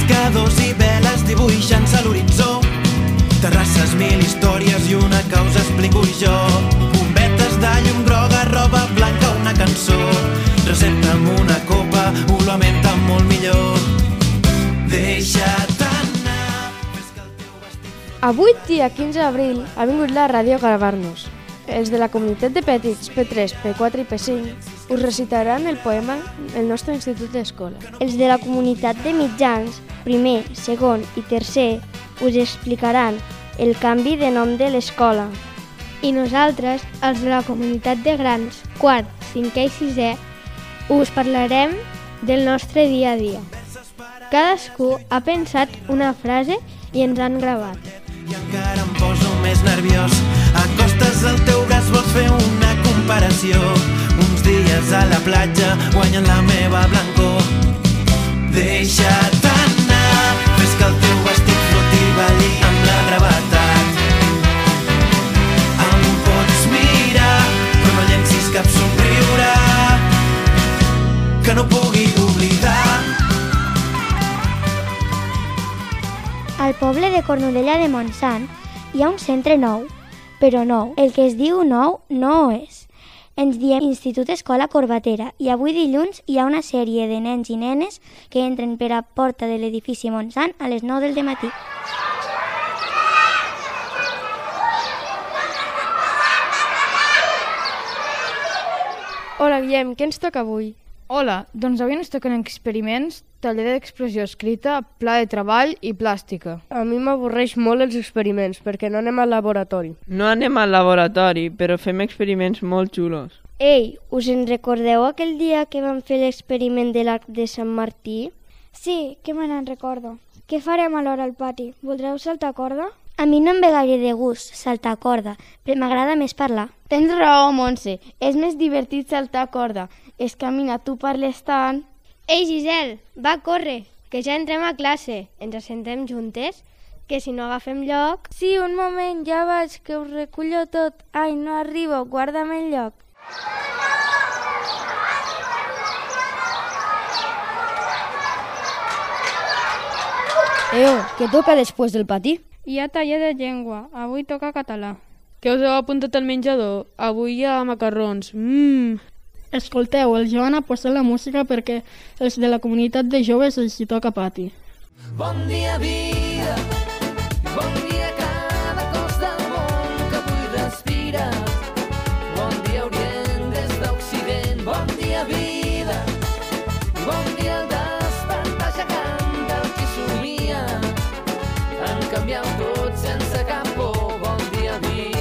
pescadors i veles dibuixant-se a l'horitzó. Terrasses, mil històries i una causa explico jo. Bombetes de llum groga, roba blanca, una cançó. Recepta'm una copa, olor a menta molt millor. Deixa't anar, fes que el teu vestit floti. Avui, dia 15 d'abril, ha vingut la ràdio a gravar-nos. Els de la comunitat de petits, P3, P4 i P5, us recitaran el poema del nostre institut d'escola. Els de la comunitat de mitjans, primer, segon i tercer, us explicaran el canvi de nom de l'escola. I nosaltres, els de la comunitat de grans, quart, cinquè i sisè, us parlarem del nostre dia a dia. Cadascú ha pensat una frase i ens han gravat. I encara em poso més nerviós. Acostes el teu gas, vols fer una comparació. Uns dies a la platja guanyen la meva blancor. Deixa't anar, fes que el teu vestit floti, balli amb la gravetat. Em pots mirar, però no llencis cap somriure que no pugui oblidar. Al poble de Cornudella de Montsant hi ha un centre nou, però nou. El que es diu nou no ho és. Ens diem Institut Escola Corbatera i avui dilluns hi ha una sèrie de nens i nenes que entren per a porta de l'edifici Montsant a les 9 del matí. Hola, Guillem, què ens toca avui? Hola, doncs avui ens toquen experiments, taller d'expressió escrita, pla de treball i plàstica. A mi m'avorreix molt els experiments perquè no anem al laboratori. No anem al laboratori, però fem experiments molt xulos. Ei, us en recordeu aquell dia que vam fer l'experiment de l'arc de Sant Martí? Sí, que me n'en recordo. Què farem a l'hora al pati? Voldreu saltar corda? A mi no em ve gaire de gust saltar corda, però m'agrada més parlar. Tens raó, Montse. És més divertit saltar corda. És que, Mina, tu parles tant... Ei, Gisel, va, corre, que ja entrem a classe. Ens assentem juntes? Que si no agafem lloc... Sí, un moment, ja vaig, que us recullo tot. Ai, no arribo, guarda'm el lloc. Què toca després del pati? Hi ha taller de llengua, avui toca català. Què us heu apuntat al menjador? Avui hi ha macarrons. Escolteu, el Joan ha posat la música perquè els de la comunitat de joves els hi toca pati. Bon dia, vida, bon dia cada cos del món que avui respira. Bon dia, Orient des d'Occident, bon dia, vida, bon dia, el despertar gegant del qui somia. Han canviat tot sense cap por, bon dia, vida.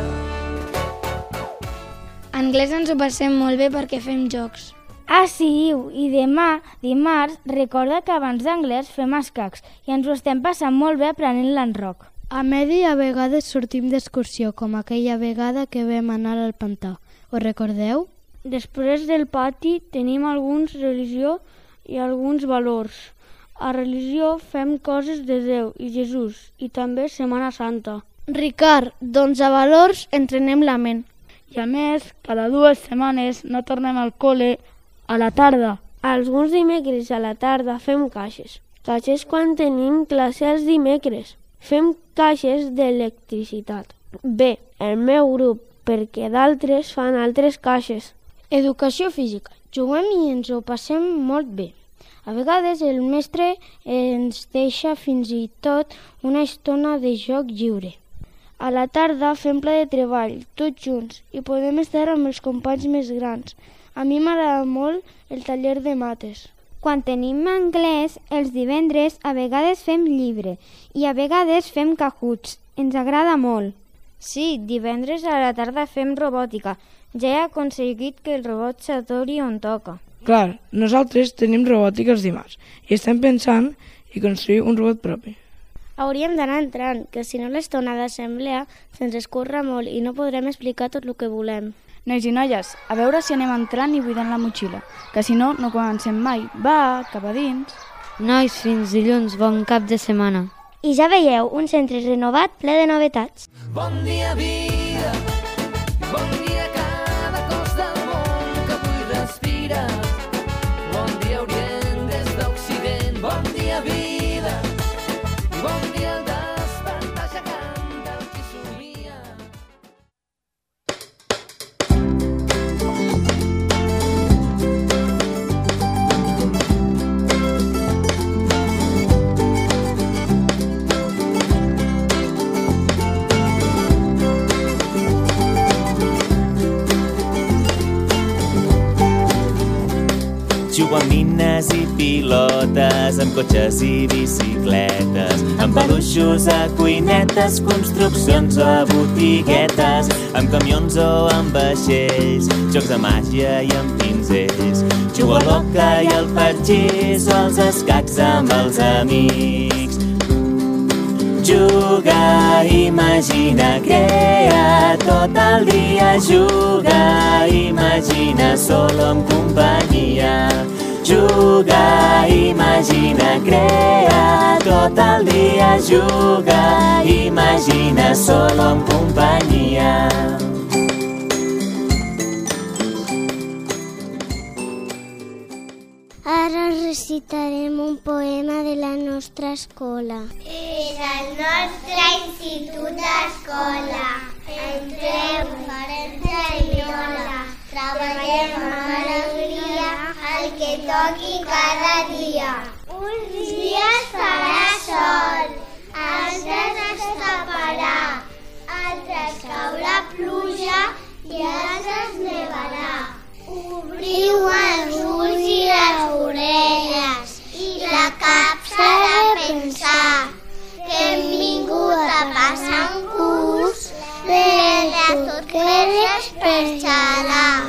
Anglès ens ho passem molt bé perquè fem jocs. Ah, sí, i demà, dimarts, recorda que abans d'anglès fem escacs i ens ho estem passant molt bé aprenent l'enroc. A Medi a vegades sortim d'excursió, com aquella vegada que vam anar al pantà. Ho recordeu? Després del pati tenim alguns religió i alguns valors. A religió fem coses de Déu i Jesús i també Setmana Santa. Ricard, doncs a valors entrenem la ment. I a més, cada 2 setmanes no tornem al col·le a la tarda. Alguns dimecres a la tarda fem caixes. Caixes quan tenim classe els dimecres. Fem caixes d'electricitat. Bé, el meu grup, perquè d'altres fan altres caixes. Educació física. Juguem i ens ho passem molt bé. A vegades el mestre ens deixa fins i tot una estona de joc lliure. A la tarda fem pla de treball, tots junts, i podem estar amb els companys més grans. A mi m'agrada molt el taller de mates. Quan tenim anglès, els divendres a vegades fem llibre i a vegades fem cajuts. Ens agrada molt. Sí, divendres a la tarda fem robòtica. Ja he aconseguit que el robot s'atori on toca. Clar, nosaltres tenim robòtica els dimarts i estem pensant en construir un robot propi. Hauríem d'anar entrant, que si no l'estona d'assemblea se'ns escurra molt i no podrem explicar tot el que volem. Nois i noies, a veure si anem entrant i buidant la motxilla, que si no, no comencem mai. Va, cap a dins. Nois, fins dilluns, bon cap de setmana. I ja veieu, un centre renovat ple de novetats. Bon dia, vida, bon dia cada cos del món que avui respira. Bon dia, Orient des d'Occident, bon dia, vida. nines i pilotes, amb cotxes i bicicletes, amb peluixos a cuinetes, construccions a botiguetes, amb camions o amb vaixells, jocs de màgia i amb pinzells, jugo a l'oca i al patxís o als escacs amb els amics. Juga, imagina, crea, tot el dia juga, imagina, solo en companyia. Juga, imagina, crea, tot el dia juga, imagina, solo en companyia. Ara recitarem un poema de la nostra escola. És el nostre institut d'escola. Entrem, farem traïnola, treballem amb alegria el que toqui cada dia. Uns dies farà sol, altres es taparà, altres caurà pluja i altres nevarà. Obriu els ulls i les orelles i la capsa de pensar que hem vingut a passar un curs de tot coses per xalar.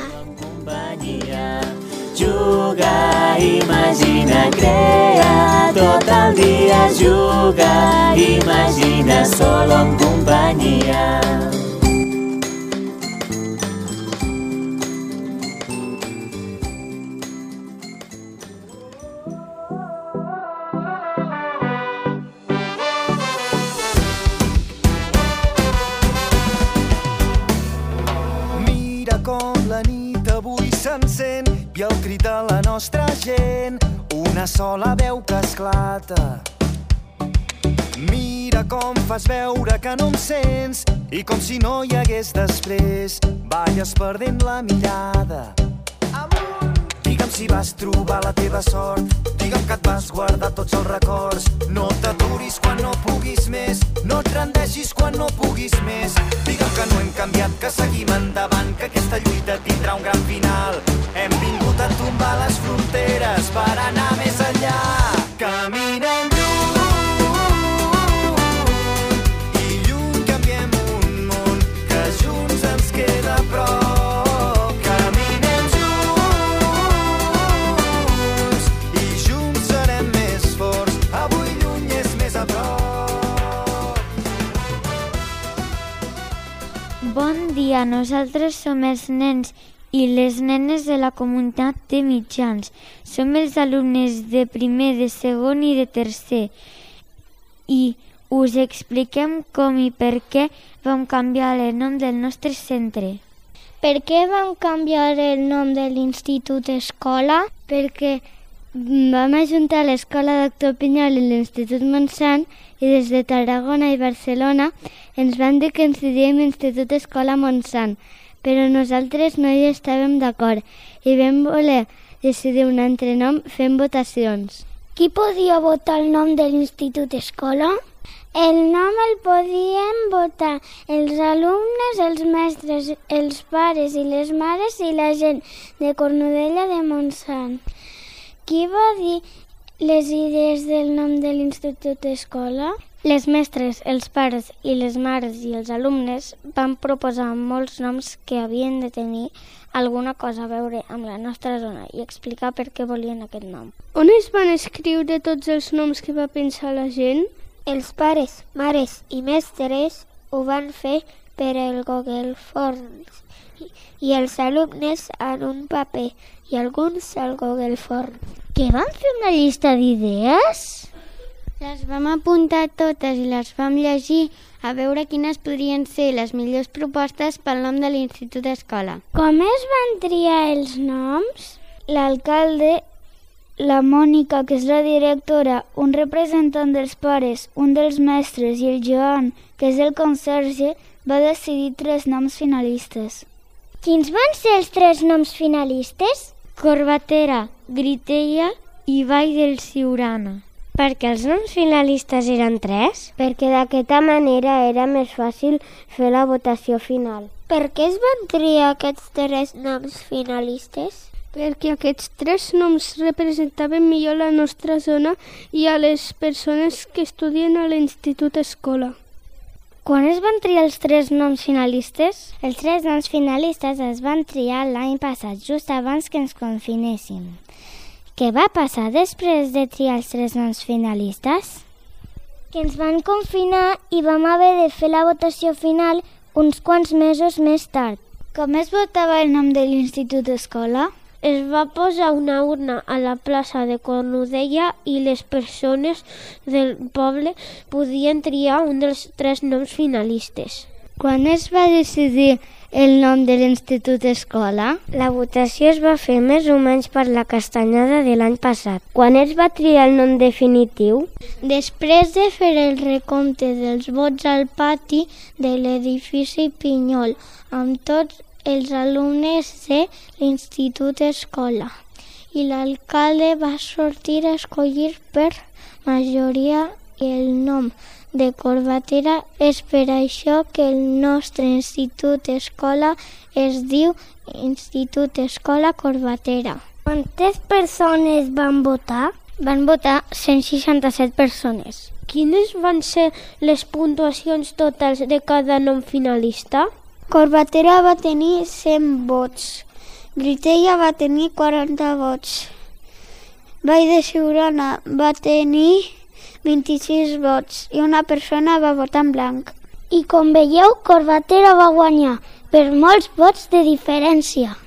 Juga, imagina, crea, tot el dia juga, imagina, solo en companyia. S'encén i el crit de la nostra gent, una sola veu que esclata. Mira com fas veure que no em sents i com si no hi hagués després, balles perdent la mirada. Digue'm si vas trobar la teva sort, digue'm que et vas guardar tots els records. No t'aturis quan no puguis més, no et rendeixis quan no puguis més. Digue'm que no hem canviat, que seguim endavant, que aquesta lluita tindrà un gran final. Hem vingut a tombar les fronteres per anar més enllà. Caminem lluny i lluny canviem un món que junts ens queda a prop. Bon dia, nosaltres som els nens i les nenes de la comunitat de mitjans. Som els alumnes de primer, de segon i de tercer i us expliquem com i per què vam canviar el nom del nostre centre. Per què vam canviar el nom de l'institut escola? Perquè vam ajuntar l'escola Doctor Pinyol i l'Institut Montsant i des de Tarragona i Barcelona ens van dir que ens diríem Institut Escola Montsant, però nosaltres no hi estàvem d'acord i vam voler decidir un altre nom fent votacions. Qui podia votar el nom de l'Institut Escola? El nom el podien votar els alumnes, els mestres, els pares i les mares i la gent de Cornudella de Montsant. Qui va dir les idees del nom de l'Institut Escola? Les mestres, els pares i les mares i els alumnes van proposar molts noms que havien de tenir alguna cosa a veure amb la nostra zona i explicar per què volien aquest nom. On es van escriure tots els noms que va pensar la gent? Els pares, mares i mestres ho van fer per el Google Forms i els alumnes en un paper i alguns al Google Forms. Què van fer una llista d'idees? Les vam apuntar totes i les vam llegir a veure quines podrien ser les millors propostes pel nom de l'Institut Escola. Com es van triar els noms? L'alcalde, la Mònica, que és la directora, un representant dels pares, un dels mestres i el Joan, que és el conserge, va decidir 3 noms finalistes. Quins van ser els 3 noms finalistes? Corbatera, Gritella i Vall del Siurana. Per què els noms finalistes eren 3? Perquè d'aquesta manera era més fàcil fer la votació final. Per què es van triar aquests 3 noms finalistes? Perquè aquests 3 noms representaven millor la nostra zona i a les persones que estudien a l'Institut Escola. Quan es van triar els 3 noms finalistes? Els 3 noms finalistes es van triar l'any passat, just abans que ens confinéssim. Què va passar després de triar els 3 noms finalistes? Que ens van confinar i vam haver de fer la votació final uns quants mesos més tard. Com es votava el nom de l'Institut Escola? Es va posar una urna a la plaça de Cornudella i les persones del poble podien triar un dels 3 noms finalistes. Quan es va decidir el nom de l'Institut Escola? La votació es va fer més o menys per la castanyada de l'any passat. Quan es va triar el nom definitiu? Després de fer el recompte dels vots al pati de l'edifici Pinyol amb tots els alumnes de l'Institut Escola i l'alcalde va sortir a escollir per majoria el nom de Corbatera. És per això que el nostre Institut Escola es diu Institut Escola Corbatera. Quantes persones van votar? Van votar 167 persones. Quines van ser les puntuacions totals de cada nom finalista? Corbatera va tenir 100 vots, Gritella va tenir 40 vots, Vall de Siurana va tenir 26 vots i una persona va votar en blanc. I com veieu, Corbatera va guanyar per molts vots de diferència.